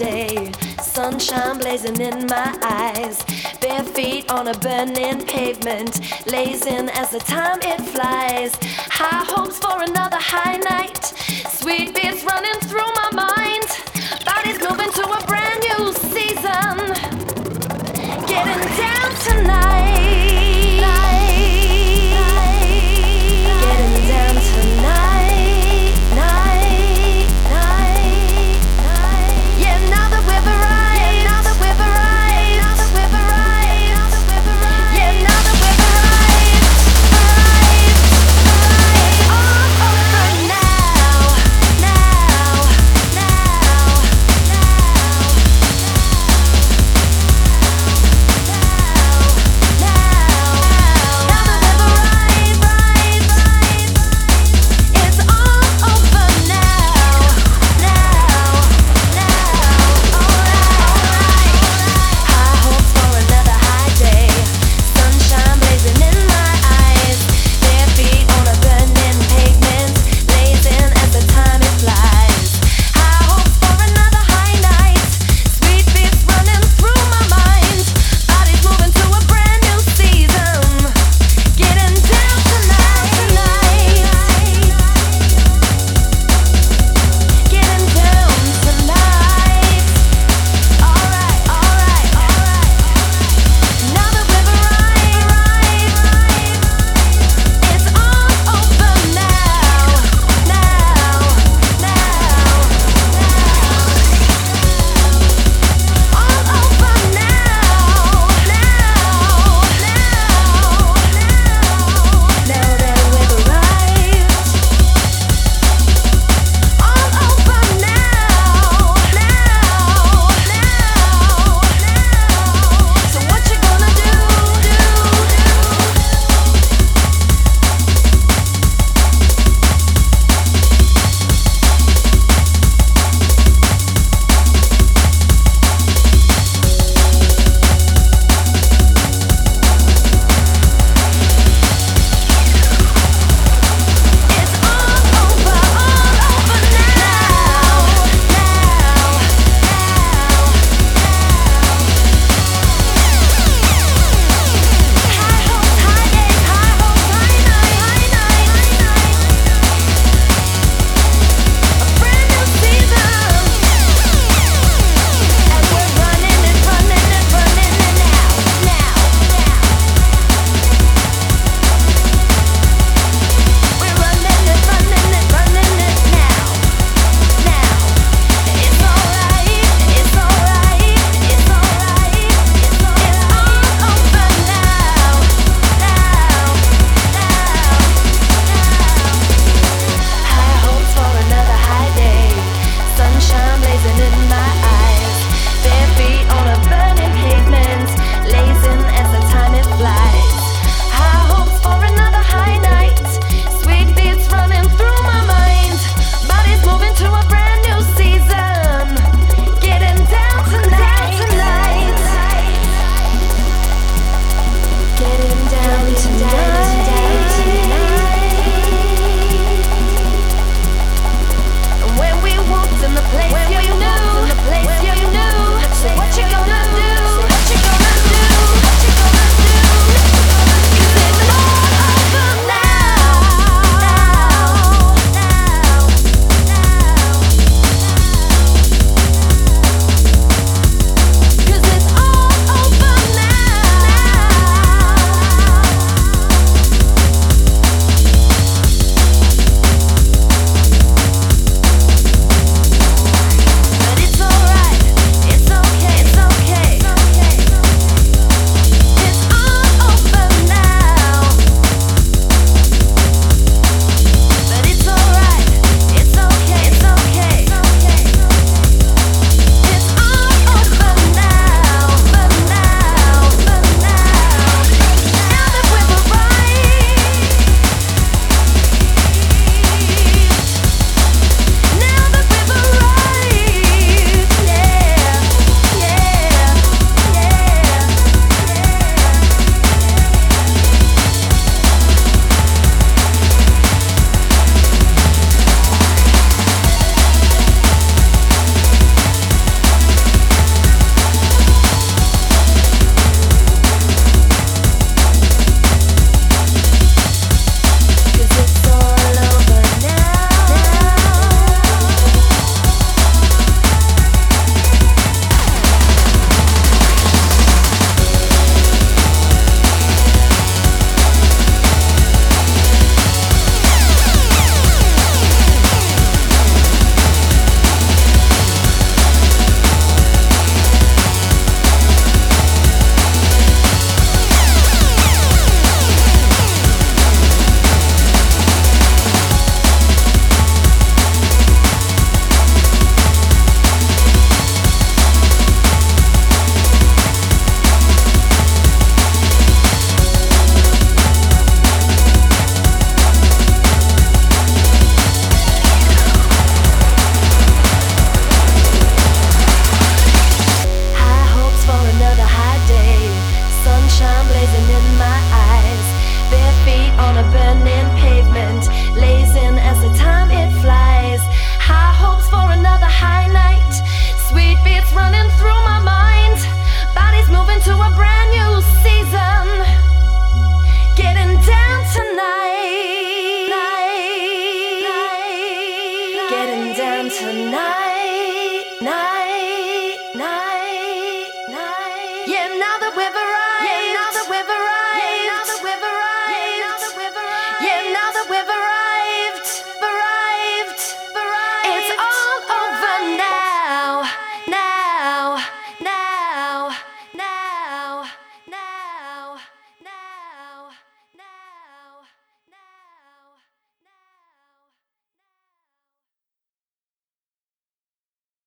day, sunshine blazing in my eyes, bare feet on a burning pavement, lazing as the time it flies. High hopes for another high night, sweet beats running through my mind, bodies moving to a brand new season, getting down tonight. Getting down tonight, night, night, night. Yeah, now that we've arrived, now that we've arrived, now that we've arrived, now that we've arrived. Yeah, now that we've arrived, it's all over now, now, now, now, now. tonight, night.